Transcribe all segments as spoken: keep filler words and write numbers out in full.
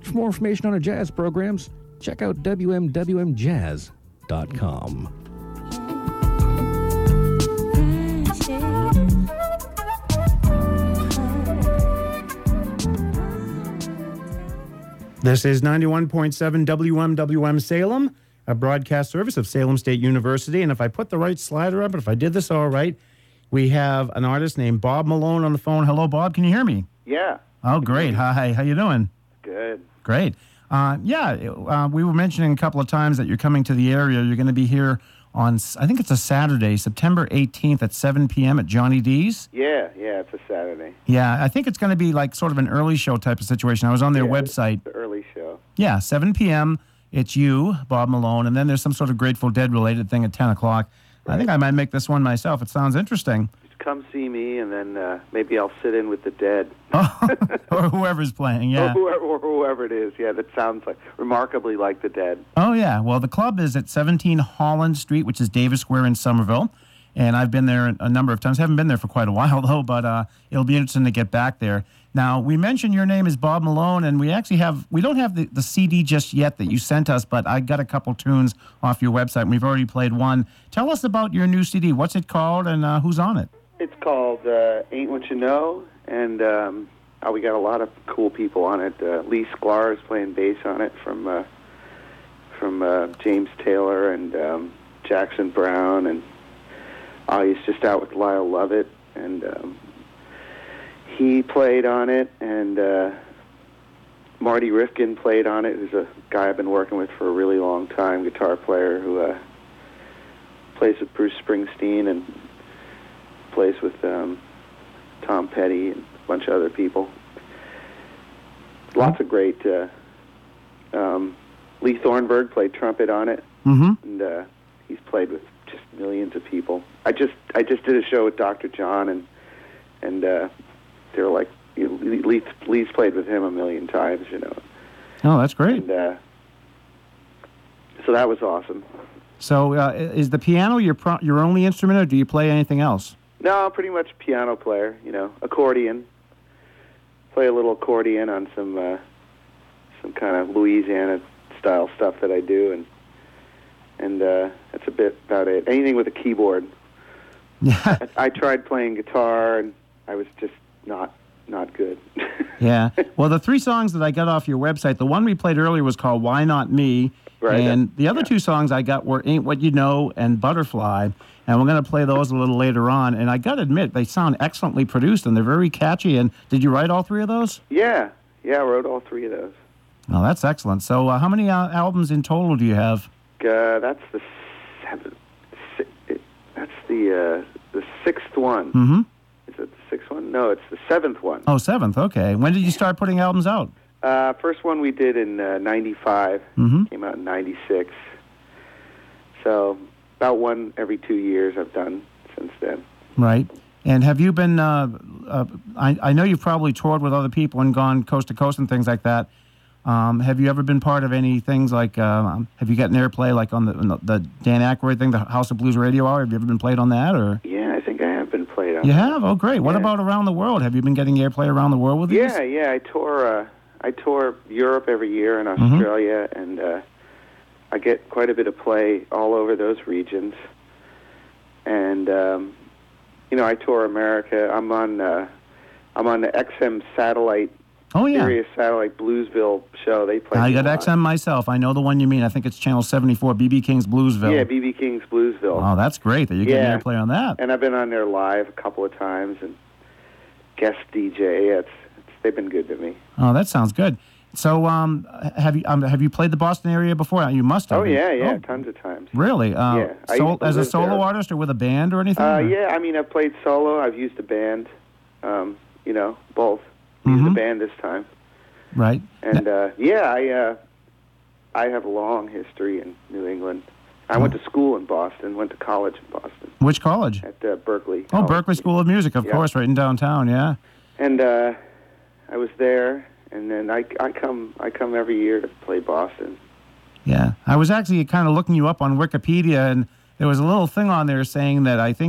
For more information on our jazz programs, check out w m w m jazz dot com. This is ninety-one point seven W M W M Salem, a broadcast service of Salem State University. And if I put the right slider up, and if I did this all right, we have an artist named Bob Malone on the phone. Hello, Bob. Can you hear me? Yeah. Oh, great. Hi. How you doing? Good. Great. Uh, yeah, uh, we were mentioning a couple of times that you're coming to the area. You're going to be here on, I think it's a Saturday, September eighteenth at seven p.m. at Johnny D's. Yeah, yeah, it's a Saturday. Yeah, I think it's going to be like sort of an early show type of situation. I was on their yeah, website. The early show. Yeah, seven p.m. It's you, Bob Malone, and then there's some sort of Grateful Dead related thing at ten o'clock. Right. I think I might make this one myself. It sounds interesting. Just come see me, and then uh, maybe I'll sit in with the Dead. Oh, or whoever's playing, yeah. Or whoever, or whoever it is, yeah, that sounds like remarkably like the Dead. Oh, yeah. Well, the club is at seventeen Holland Street, which is Davis Square in Somerville. And I've been there a number of times. Haven't been there for quite a while, though, but uh, it'll be interesting to get back there. Now, we mentioned your name is Bob Malone, and we actually have, we don't have the, the C D just yet that you sent us, but I got a couple tunes off your website, and we've already played one. Tell us about your new C D. What's it called, and uh, who's on it? It's called uh, Ain't What You Know, and um, oh, we got a lot of cool people on it. Uh, Lee Sklar is playing bass on it from uh, from uh, James Taylor and um, Jackson Brown, and oh, he's just out with Lyle Lovett, and um, he played on it, and uh, Marty Rifkin played on it, who's a guy I've been working with for a really long time, guitar player who uh, plays with Bruce Springsteen and plays with um, Tom Petty and a bunch of other people. Lots of great... Uh, um, Lee Thornburg played trumpet on it, mm-hmm. and uh, he's played with just millions of people. I just I just did a show with Doctor John, and and uh, they were like, you know, Lee, Lee's played with him a million times, you know. Oh, that's great. And, uh, so that was awesome. So uh, is the piano your pro- your only instrument, or do you play anything else? No, pretty much piano player, you know, accordion. Play a little accordion on some uh, some kind of Louisiana-style stuff that I do, and and uh, that's a bit about it. Anything with a keyboard. Yeah. I, I tried playing guitar, and I was just not not good. Yeah. Well, the three songs that I got off your website, the one we played earlier was called Why Not Me? Right. And the other yeah. two songs I got were Ain't What You Know and Butterfly. And we're going to play those a little later on. And I got to admit, they sound excellently produced, and they're very catchy. And did you write all three of those? Yeah. Yeah, I wrote all three of those. Oh, that's excellent. So uh, how many uh, albums in total do you have? Uh, that's the seventh. Si- that's the uh, the sixth one. Mm-hmm. Is it the sixth one? No, it's the seventh one. Oh, seventh. Okay. When did you start putting albums out? Uh, first one we did in uh, ninety-five. Mm-hmm. Came out in ninety-six. So about one every two years I've done since then. Right. And have you been, uh, uh, I, I know you've probably toured with other people and gone coast to coast and things like that. Um, have you ever been part of any things like, uh, have you gotten airplay like on the, on the the Dan Aykroyd thing, the House of Blues Radio Hour? Have you ever been played on that? Or Yeah, I think I have been played on. You have? Oh, great. What Yeah. about around the world? Have you been getting airplay around the world with these? Yeah, yeah. I tour. Uh, I tour Europe every year and Australia, mm-hmm. and uh, I get quite a bit of play all over those regions. And um, you know, I tour America. I'm on. Uh, I'm on the X M satellite. Oh yeah. Sirius satellite Bluesville show. They play. I got X M myself. I know the one you mean. I think it's channel seventy-four, B B King's Bluesville. Yeah, B B King's Bluesville. Oh, that's great that you get yeah. airplay on that. And I've been on there live a couple of times and guest D J. It's, it's they've been good to me. Oh, that sounds good. So, um, have you um, have you played the Boston area before? You must have. Oh yeah, yeah, oh, tons of times. Really? Uh, yeah. I sol- as a solo there. artist or with a band or anything? Uh, or? yeah, I mean, I've played solo. I've used a band. Um, you know, both. Mm-hmm. Used a band this time. Right. And uh, yeah, I uh, I have a long history in New England. I oh. went to school in Boston. Went to college in Boston. Which college? At uh, Berkeley. Oh, college. Berkeley School of Music, of yeah. course, right in downtown. Yeah. And uh, I was there. And then I, I come I come every year to play Boston. Yeah. I was actually kind of looking you up on Wikipedia, and there was a little thing on there saying that I think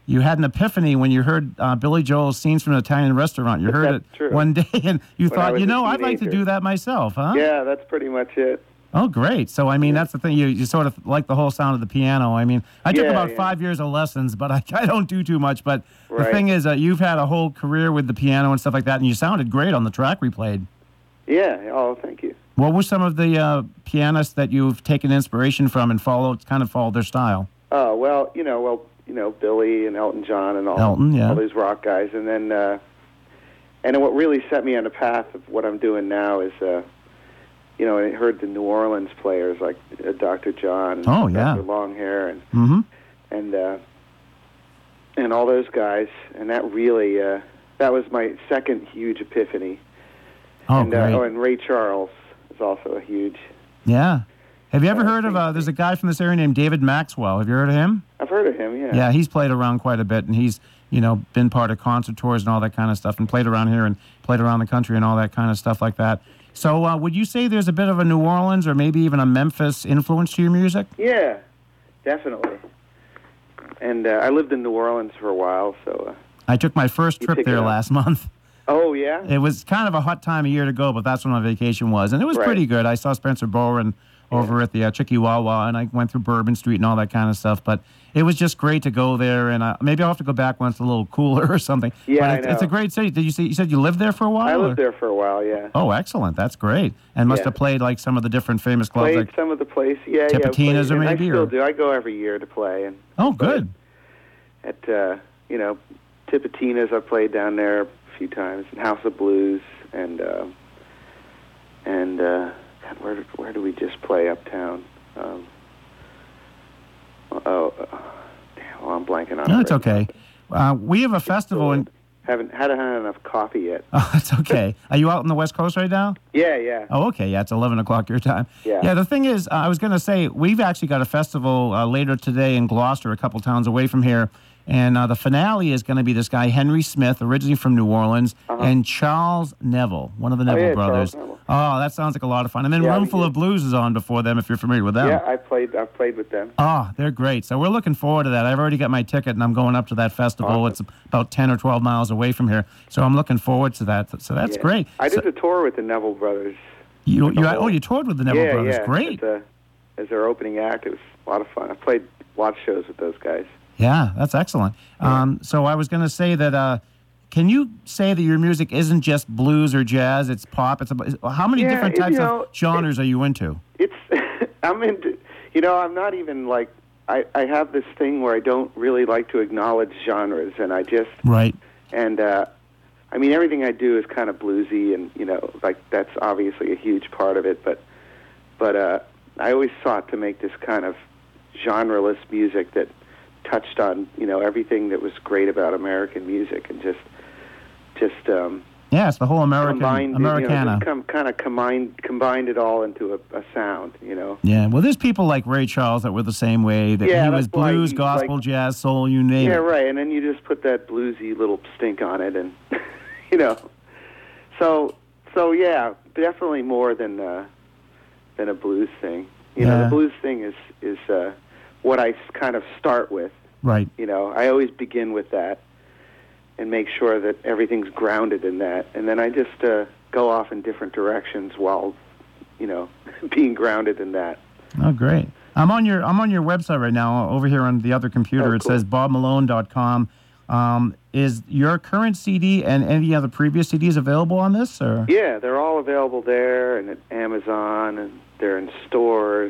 you had an epiphany when you heard uh, Billy Joel's Scenes from an Italian Restaurant. You heard That's it true. one day, and you When I thought, was you a know, I'd like to teenager. do that myself, huh? Yeah, that's pretty much it. Oh, great. So, I mean, that's the thing. You, you sort of like the whole sound of the piano. I mean, I took Yeah, about yeah. five years of lessons, but I, I don't do too much. But the Right. thing is, uh, you've had a whole career with the piano and stuff like that, and you sounded great on the track we played. Yeah. Oh, thank you. What were some of the uh, pianists that you've taken inspiration from and followed, kind of followed their style? Oh, well, you know, well, you know, Billy and Elton John and all, Elton, yeah. all those rock guys. And then, uh, and what really set me on the path of what I'm doing now is, uh, you know, I heard the New Orleans players like uh, Doctor John and Oh, yeah. Doctor Longhair and, Mm-hmm. and, uh, and all those guys. And that really, uh, that was my second huge epiphany. Oh, and, great. Uh, oh, and Ray Charles is also a huge, Yeah. Have you ever Uh, heard of, uh, there's a guy from this area named David Maxwell. Have you heard of him? I've heard of him, yeah. Yeah, he's played around quite a bit, and he's, you know, been part of concert tours and all that kind of stuff, and played around here and played around the country and all that kind of stuff like that. So uh, would you say there's a bit of a New Orleans or maybe even a Memphis influence to your music? Yeah, definitely. And uh, I lived in New Orleans for a while, so... Uh, I took my first You trip pick it there up. last month. oh, yeah? It was kind of a hot time of year to go, but that's when my vacation was, and it was Right. pretty good. I saw Spencer Bowen over at the uh, Chickawawa, and I went through Bourbon Street and all that kind of stuff, but it was just great to go there, and uh, maybe I'll have to go back when it's a little cooler or something. Yeah, but I it's, it's a know. great city. Did you say you said you lived there for a while? I lived or- there for a while, yeah. Oh, excellent. That's great. And must Yeah. have played like some of the different famous clubs. Played Like, some of the places, yeah, yeah. Tipitina's played- or and maybe, I still or- do. I go every year to play. And oh, good. At, uh, you know, Tipitina's I played down there a few times, and House of Blues, and, uh, and uh, God, where, where do we just play uptown? Um, oh, uh, damn, well, I'm blanking on No, it it's right now. okay. Uh, we have a festival in. Haven't hadn't had enough coffee yet. Oh, it's okay. Are you out on the West Coast right now? Yeah, yeah. Oh, okay. Yeah, it's eleven o'clock your time. Yeah. Yeah, the thing is, uh, I was going to say, we've actually got a festival uh, later today in Gloucester, a couple towns away from here. And uh, the finale is going to be this guy, Henry Smith, originally from New Orleans, Uh-huh. and Charles Neville, one of the Oh, Neville yeah, brothers. Charles Neville. Oh, that sounds like a lot of fun. And then Yeah, we Roomful did. of Blues is on before them, if you're familiar with them. Yeah, I played. I played with them. Oh, they're great. So we're looking forward to that. I've already got my ticket, and I'm going up to that festival. Awesome. It's about ten or twelve miles away from here. So I'm looking forward to that. So that's Yeah. great. I So did the tour with the Neville brothers. you, the you, whole- oh, you toured with the Neville yeah, Brothers. yeah. Great. As, a, as their opening act, it was a lot of fun. I played a lot of shows with those guys. Yeah, that's excellent. Um, so I was going to say that. Uh, can you say that your music isn't just blues or jazz? It's pop. It's about, how many Yeah, different it- types you know, of genres are you into? It's I'm into. You know, I'm not even like. I, I have this thing where I don't really like to acknowledge genres, and I just Right. and uh, I mean everything I do is kind of bluesy, and you know, like that's obviously a huge part of it. But but uh, I always sought to make this kind of genreless music that touched on you know everything that was great about American music, and just just um, Yeah, it's the whole American combined Americana. you know, just com- kind of combined combined it all into a, a sound, you know. Yeah, well, there's people like Ray Charles that were the same way. That Yeah, he was that's why blues, he, gospel, like- jazz, soul, you name Yeah, it. right. And then you just put that bluesy little stink on it, and you know. So, so yeah, definitely more than uh, than a blues thing. You know, Yeah. the blues thing is is uh, what I s- kind of start with. Right. You know, I always begin with that and make sure that everything's grounded in that, and then I just uh, go off in different directions while, you know, being grounded in that. Oh, great. I'm on your I'm on your website right now. Over here on the other computer, Oh, it cool. says bob malone dot com. Um, is your current C D and any other previous C Ds available on this? Or Yeah, they're all available there and at Amazon, and they're in stores.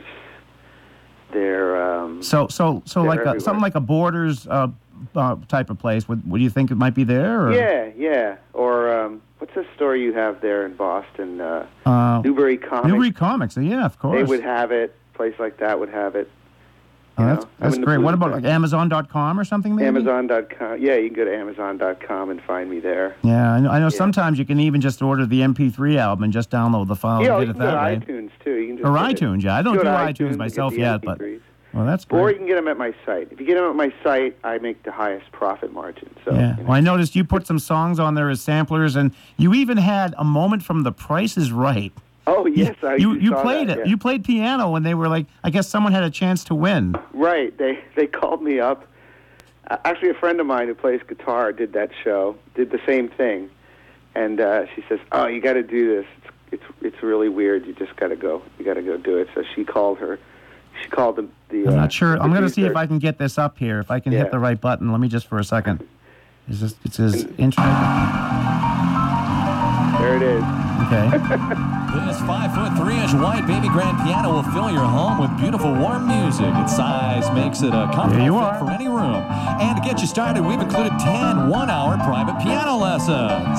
They're um, so so so They're like a, everywhere. something like a Borders uh, uh, type of place. Would would you think it might be there? Or? yeah, yeah. Or um, what's the store you have there in Boston? Uh, Uh, Newbury Comics. Newbury Comics. Yeah, of course. They would have it. A place like that would have it. Oh, you that's know, I'm that's in the great. What blues about business. like Amazon dot com or something? Maybe. Amazon dot com. Yeah, you can go to Amazon dot com and find me there. Yeah, I know. I know. Sometimes you can even just order the M P three album and just download the file yeah, and you get can it go to that way. iTunes too. You can just Or get it- iTunes, yeah. I don't go do to iTunes and get myself the yet, but M P threes. well, that's Or you great. can get them at my site. If you get them at my site, I make the highest profit margin. So Yeah. you know. Well, I noticed you put some songs on there as samplers, and you even had a moment from The Price is Right. Oh yes, I you you saw played that, it. yeah. You played piano when they were like, I guess someone had a chance to win. Right. They they called me up Uh, actually, a friend of mine who plays guitar did that show, did the same thing, and uh, she says, "Oh, you got to do this. It's, it's it's really weird. You just got to go. You got to go do it." So she called her. She called the. the I'm uh, not sure. I'm going to see if producer. I can get this up here. If I can Yeah. hit the right button. Let me just for a second. Is this? It says internet. There it is. Okay. This five foot three inch white baby grand piano will fill your home with beautiful warm music. Its size makes it a There comfortable you fit are. for any room. And to get you started, we've included ten one-hour private piano lessons.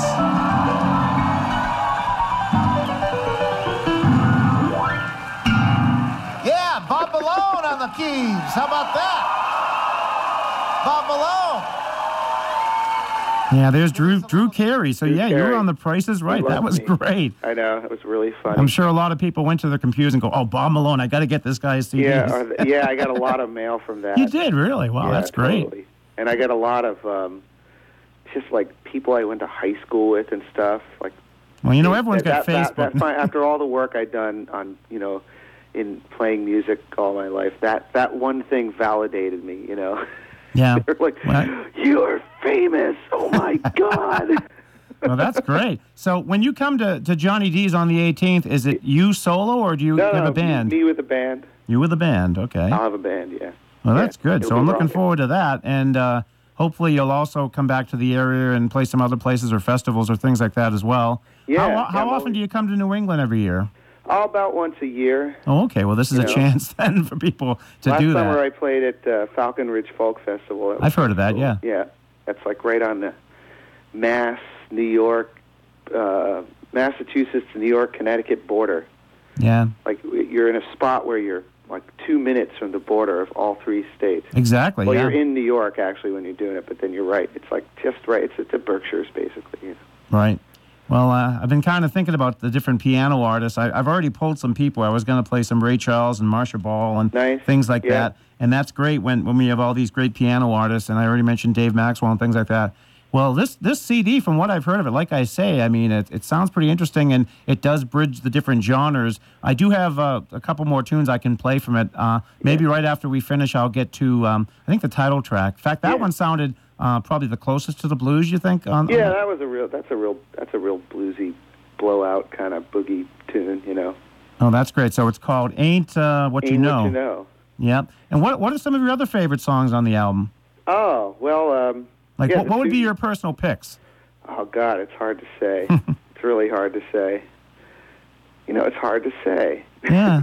Yeah, Bob Malone on the keys. How about that? Bob Malone. Yeah, there's Drew Drew Carey. So Drew yeah, you were Carey. on The Price is Right. He That loved was me. great. I know, it was really funny. I'm sure a lot of people went to their computers and go, "Oh, Bob Malone, I got to get this guy's C Ds." Yeah, or the, yeah, I got a lot of mail from that. You did really? Wow, Yeah, that's great. totally. And I got a lot of um, just like people I went to high school with and stuff. Like, Well, you know, everyone's that, got that, Facebook. That, that, fine. After all the work I'd done on, you know, in playing music all my life, that that one thing validated me. You know, Yeah. they're like, Well, "You are famous! Oh my God!" well, that's great. So when you come to, to Johnny D's on the eighteenth, is it you solo or do you No, have no, a band? me with a band. You with a band, okay. I'll have a band. Yeah. Well, Yeah, that's good. it'll So be I'm looking rocking. forward to that. And uh, hopefully you'll also come back to the area and play some other places or festivals or things like that as well. Yeah, How, yeah, how I'm often always- do you come to New England every year? Oh, about once a year. Oh, okay. Well, this is You a know. chance then for people to Last do summer that. I played at uh, Falcon Ridge Folk Festival. That was I've heard of that, cool. yeah. Yeah, that's like right on the Mass, New York, uh, Massachusetts, New York, Connecticut border. Yeah, Like you're in a spot where you're like two minutes from the border of all three states. exactly. Well, yeah. you're in New York actually when you're doing it, but then you're right. It's like just right. It's it's the Berkshires basically. You know? Right. Well, uh, I've been kind of thinking about the different piano artists. I, I've already pulled some people. I was going to play some Ray Charles and Marsha Ball and Nice. things like Yeah. that. And that's great when, when we have all these great piano artists. And I already mentioned Dave Maxwell and things like that. Well, this this C D, from what I've heard of it, like I say, I mean, it, it sounds pretty interesting, and it does bridge the different genres. I do have uh, a couple more tunes I can play from it. Uh, maybe right after we finish, I'll get to, um, I think, the title track. In fact, that Yeah. one sounded uh, probably the closest to the blues, you think? On, Yeah, on that was a real. That's a real. That's a real bluesy, blowout kind of boogie tune. You know. Oh, that's great. So it's called Ain't uh, What You Ain't Know. What You Know. Yeah. And what what are some of your other favorite songs on the album? Oh well. Um, Like, yeah, what, the what would be two- your personal picks? Oh God, it's hard to say. It's really hard to say. You know, it's hard to say. Yeah.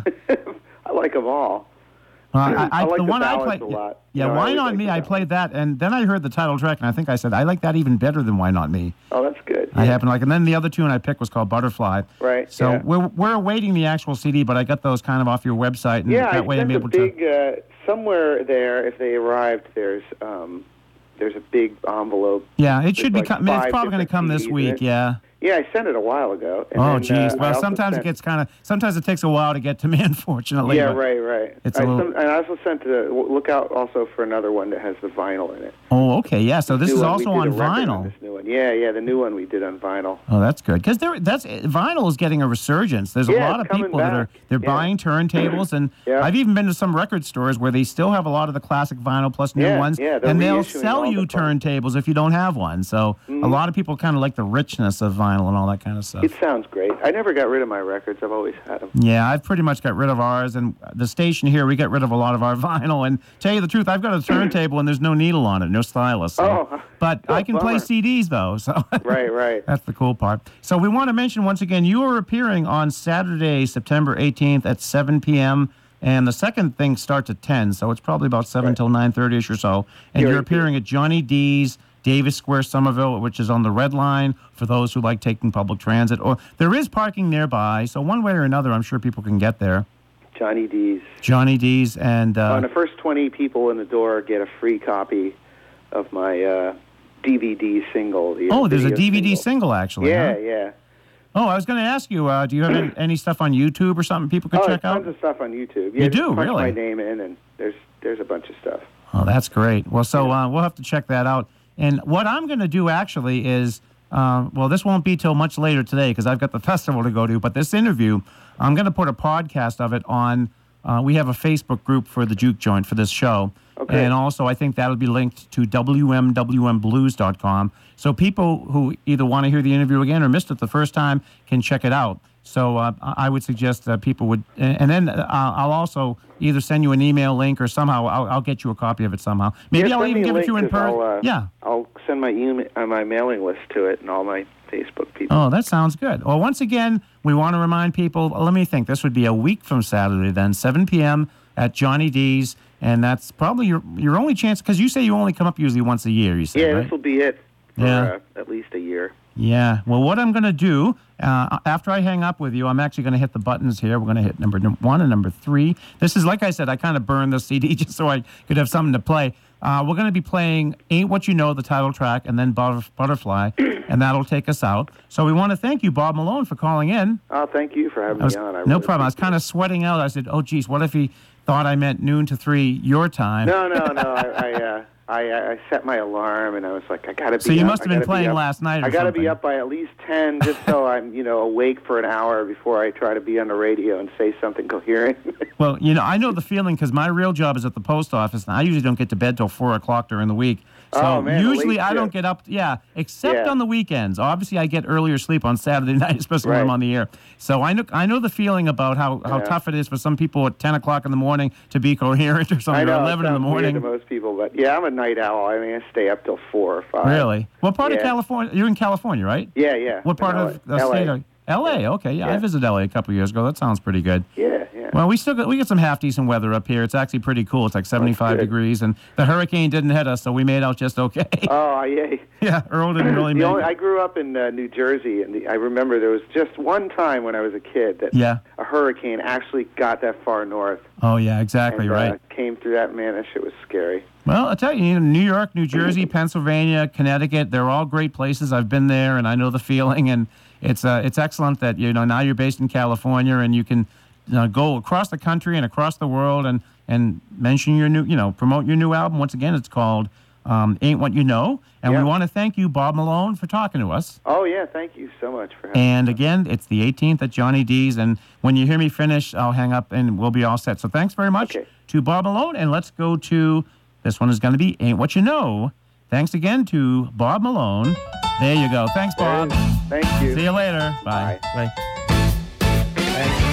I like them all. Well, I, I, I like the the one I ballads played. a lot. Yeah, You know, I Wine always on like Me. the I ballads. played that, and then I heard the title track, and I think I said I like that even better than Wine on Me. Oh, that's good. I Yeah. happen to like, and then the other tune I picked was called Butterfly. Right, So yeah. we're we're awaiting the actual C D, but I got those kind of off your website, and Yeah, that I way sent I'm a able to. big uh, somewhere there. If they arrived, there's um, there's a big envelope. Yeah, it should be. like com- it's five probably going to different come this C Ds in week. it. Yeah. Yeah, I sent it a while ago. And Oh, then, geez. uh, I well, also sometimes it sent- gets kind of. Sometimes it takes a while to get to me, unfortunately. Yeah, but- right, right. it's a I, little- some, and I also sent the look out also for another one that has the vinyl in it. Oh, okay. Yeah. So this New is one, also we did on a record vinyl. On this new one. Yeah, yeah, the new one we did on vinyl. Oh, that's good because there. That's vinyl is getting a resurgence. There's a Yeah, lot it's of coming people that are back. they're Yeah. buying turntables, and Yeah. I've even been to some record stores where they still have a lot of the classic vinyl plus new Yeah, ones, yeah, they're and they'll reissuing sell all you the parts. turntables if you don't have one. So a lot of people kind of like the richness of vinyl and all that kind of stuff. It sounds great. I never got rid of my records. I've always had them. Yeah, I've pretty much got rid of ours, and the station here, we get rid of a lot of our vinyl. And tell you the truth, I've got a turntable, and there's no needle on it, no stylus. So. Oh, But oh, I can play bummer. C Ds, though. So Right, right. That's the cool part. So we want to mention once again, you are appearing on Saturday, September eighteenth at seven p.m., and the second thing starts at ten, so it's probably about seven Right. till nine thirty-ish or so. And Here you're it is. appearing at Johnny D's, Davis Square, Somerville, which is on the Red Line for those who like taking public transit. Or there is parking nearby, so one way or another, I'm sure people can get there. Johnny D's. Johnny D's and uh, On the first twenty people in the door get a free copy of my uh, D V D single. The oh, there's a video D V D single. single actually. Yeah, huh? yeah. Oh, I was going to ask you, uh, do you have any, any stuff on YouTube or something people could Oh, check there's out? tons of stuff on YouTube. Yeah, You just do, punch really? my name in, and there's there's a bunch of stuff. Oh, that's great. Well, so uh, we'll have to check that out. And what I'm going to do actually is, uh, well, this won't be till much later today because I've got the festival to go to. But this interview, I'm going to put a podcast of it on uh, we have a Facebook group for the Juke Joint for this show. Okay. And also, I think that'll be linked to W M W M blues dot com. So people who either want to hear the interview again or missed it the first time can check it out. So uh, I would suggest that people would, and then uh, I'll also either send you an email link or somehow I'll, I'll get you a copy of it somehow. Maybe Yeah, I'll send even me a give it to you in link, 'cause person. I'll, uh, Yeah. I'll send my email, uh, my mailing list to it and all my Facebook people. Oh, that sounds good. Well, once again, we want to remind people, let me think, this would be a week from Saturday then, seven p.m. at Johnny D's, and that's probably your your only chance, because you say you only come up usually once a year, you said, Yeah, right? this will be it for Yeah. uh, at least a year. Yeah. Well, what I'm going to do, uh, after I hang up with you, I'm actually going to hit the buttons here. We're going to hit number one and number three. This is, like I said, I kind of burned the C D just so I could have something to play. Uh, we're going to be playing Ain't What You Know, the title track, and then Butter- Butterfly, and that'll take us out. So we want to thank you, Bob Malone, for calling in. Oh, thank you for having I was- me on. I no really problem. I was appreciate kind of sweating out. I said, oh, geez, what if he thought I meant noon to three your time? it. No, no, no. I, I, uh, I, I set my alarm, and I was like, I got to be So you up. must have I been gotta be playing up. last night or I got to something. be up by at least ten, just so I'm, you know, awake for an hour before I try to be on the radio and say something coherent. Well, you know, I know the feeling because my real job is at the post office, and I usually don't get to bed till four o'clock during the week. So Oh, man, the usually late I don't shift. get up, yeah, except Yeah. on the weekends. Obviously, I get earlier sleep on Saturday night, especially when I'm Right. on the air. So I know I know the feeling about how, how Yeah. tough it is for some people at ten o'clock in the morning to be coherent or I something, know or it eleven in the sounds weird morning. to most people, but yeah, I'm a night owl. I mean, I stay up till four or five. Really? What part of Yeah. California? You're in California, right? Yeah, yeah. What part In of the L A. state? Are, L A. Okay, yeah, I Yeah. visited L A a couple of years ago. That sounds pretty good. Yeah, yeah. Well, we still got, we get some half decent weather up here. It's actually pretty cool. It's like seventy-five good. degrees, and the hurricane didn't hit us, so we made out just okay. Oh, yeah. Yeah, Earl didn't really The make only, it. I grew up in uh, New Jersey, and the, I remember there was just one time when I was a kid that Yeah. a hurricane actually got that far north. Oh, yeah, exactly, and, right. Uh, came through that, man, that shit was scary. Well, I tell you, you know, New York, New Jersey, Pennsylvania, Connecticut, they're all great places. I've been there, and I know the feeling, and it's uh, it's excellent that, you know, now you're based in California, and you can uh, go across the country and across the world and, and mention your new, you know, promote your new album. Once again, it's called um, Ain't What You Know, and Yeah. we want to thank you, Bob Malone, for talking to us. Oh, yeah, thank you so much for having And me. again, it's the eighteenth at Johnny D's. And when you hear me finish, I'll hang up and we'll be all set. So thanks very much Okay. to Bob Malone. And let's go to, this one is going to be Ain't What You Know. Thanks again to Bob Malone. There you go. Thanks, Bob. Thank you. See you later. Bye. Bye. Bye. Thanks.